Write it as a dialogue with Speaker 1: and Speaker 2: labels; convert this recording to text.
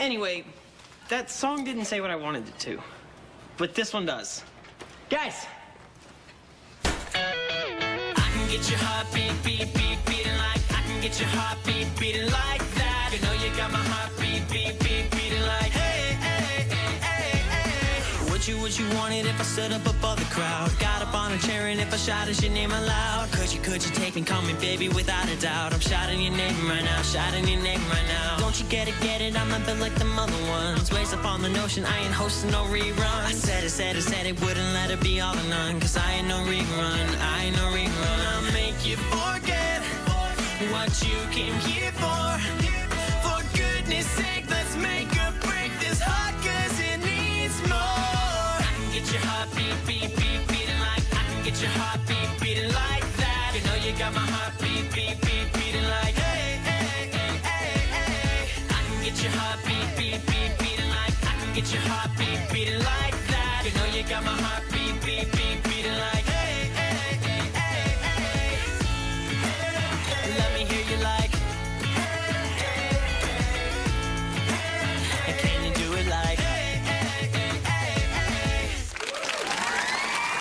Speaker 1: Anyway, that song didn't say what I wanted it to. But this one does. Guys! I can get your heartbeat, beat, beat, beating like. I can get your heartbeat beating like that. You know you got my heartbeat, beat, beat, beating like. Hey, hey, hey, hey, hey. Would you want it if I stood up above the crowd? Got up on a chair and if I shouted your name aloud? Could you take me, call me baby without a doubt? I'm shouting your name right now, shouting your name right now. Don't you get it, I'm not built like the other ones. Ways up on the notion, I ain't hosting no rerun. I said it, wouldn't let it be all or none. Cause I ain't no rerun, I ain't no rerun. I'll make you forget what you came here for. For goodness sake, let's make or break this heart, cause it needs more. I can get your heartbeat, beat, beat, beating like. I can get your heartbeat beating like that. You know you got my heartbeat, beat, beat, beating like. Hey, hey, hey, hey, hey. I can get your heartbeat, beat, beat, beating like. I can get your heartbeat beating like that. You know you got my heartbeat, beat, beat, beating like.